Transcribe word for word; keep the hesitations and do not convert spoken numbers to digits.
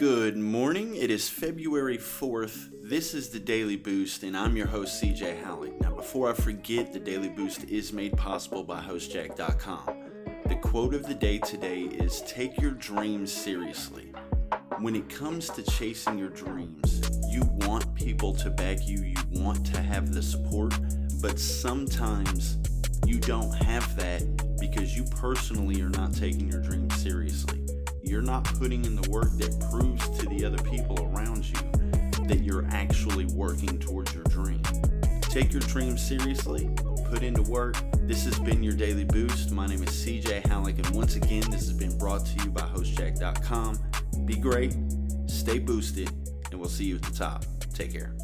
Good morning. It is February fourth. This is the Daily Boost, and I'm your host, C J Halleck. Now, before I forget, the Daily Boost is made possible by host jack dot com. The quote of the day today is, take your dreams seriously. When it comes to chasing your dreams, you want people to back you, you want to have the support, but sometimes you don't have that because you personally are not taking your dreams seriously. You're not putting in the work that proves to the other people around you that you're actually working towards your dream. Take your dreams seriously, put into work. This has been your Daily Boost. My name is C J Halleck, and once again, this has been brought to you by host jack dot com. Be great, stay boosted, and we'll see you at the top. Take care.